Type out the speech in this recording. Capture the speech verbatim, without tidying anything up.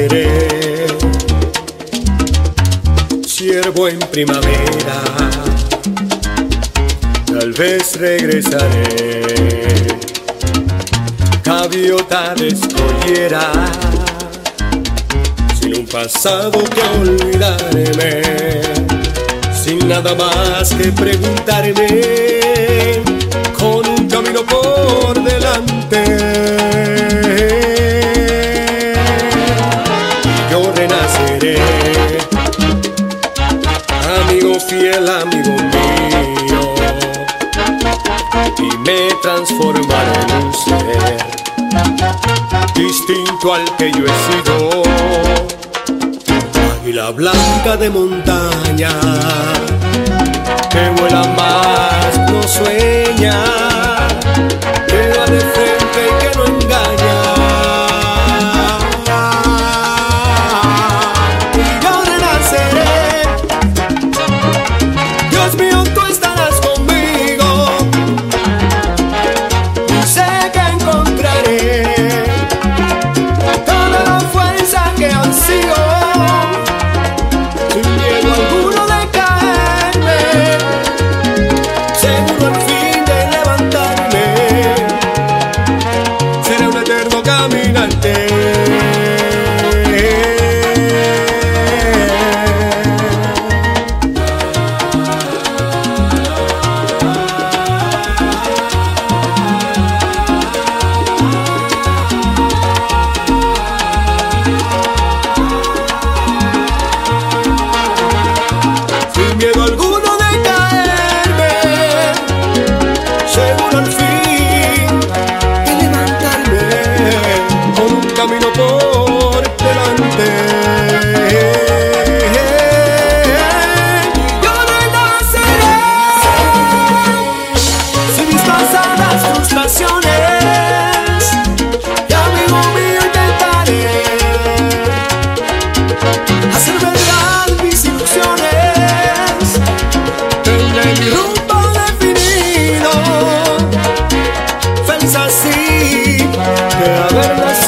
renaceré, ciervo en primavera, tal vez regresaré, gaviota de escollera, sin un pasado que olvidarme, sin nada más que preguntarme, con un camino por delante. Yo renaceré, amigo fiel, amigo mío, y me transformaré en un ser distinto al que yo he sido. Águila blanca de montaña, que vuela más, no sueña, que va de frente y que no engaña. Yo renaceré, Dios mío, tú estarás conmigo, y sé que encontraré toda la fuerza que ansío, sin miedo alguno de caerme, seguro al fin de levantarme, seré un eterno caminante. Sin miedo alguno de caerme, seguro al fin de levantarme, con un camino por delante. Yo renaceré, sin mis pasadas frustraciones, y amigo mío intentaré hacer verdad mis ilusiones. Tendré mi rumbo definido, feliz así de haber nacido.